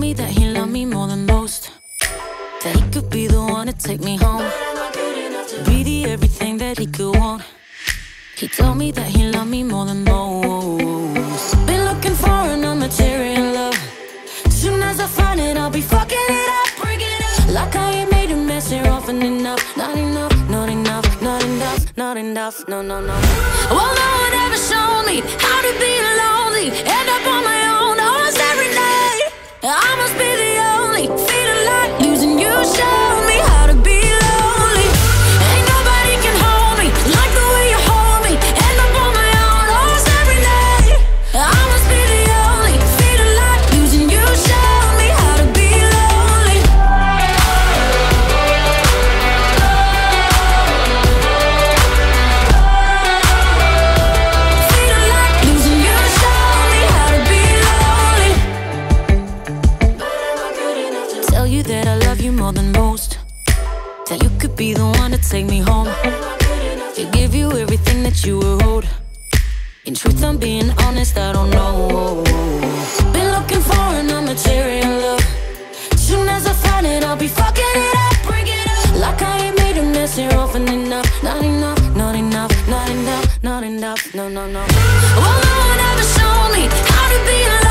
me that he loved me more than most, that he could be the one to take me home, be the everything that he could want. He told me that he loved me more than most. Been looking for an material love. Soon as I find it, I'll be fucking it up, bring it up. Like I ain't made a mess here often enough. Not enough, not enough, not enough, not enough, no, no, no. Well, no one ever showed me how to be lonely, end up on my own almost every night. I must be the only feeling like losing you. Showed me how to be lonely. Ain't nobody can hold me like the way you hold me. End up on my own almost every night. I must be the only feeling like losing you. Showed me how to be lonely. Feeling like losing you. Showed me how to be lonely. Tell you that I love you more than most, that you could be the one to take me home, to give you everything that you were owed. In truth, I'm being honest, I don't know. Been looking for an material love. Soon as I find it, I'll be fucking it up, bring it up. Like I ain't made a mess here often enough. Not enough, not enough, not enough, not enough, no, no, no. Well, no one ever showed me how to be alone.